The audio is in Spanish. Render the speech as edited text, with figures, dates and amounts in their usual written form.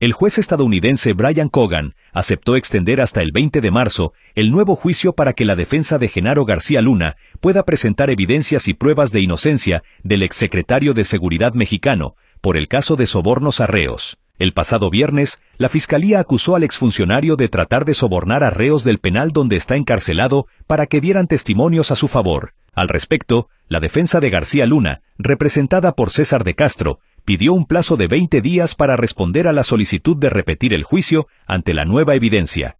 El juez estadounidense Brian Cogan aceptó extender hasta el 20 de marzo el nuevo juicio para que la defensa de Genaro García Luna pueda presentar evidencias y pruebas de inocencia del exsecretario de Seguridad mexicano por el caso de sobornos a reos. El pasado viernes, la Fiscalía acusó al exfuncionario de tratar de sobornar a reos del penal donde está encarcelado para que dieran testimonios a su favor. Al respecto, la defensa de García Luna, representada por César de Castro, pidió un plazo de 20 días para responder a la solicitud de repetir el juicio ante la nueva evidencia.